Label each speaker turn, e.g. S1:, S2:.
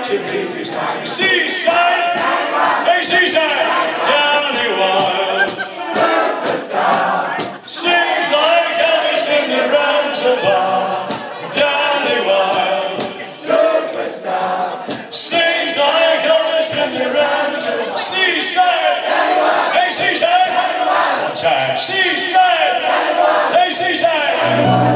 S1: activities. Seaside, hey seaside, Johnny Wild. Sings like Elvis in the Rancho Bar. Johnny Wild. Sings like Elvis in the Rancho. Seaside, hey seaside, one time. Seaside, hey seaside.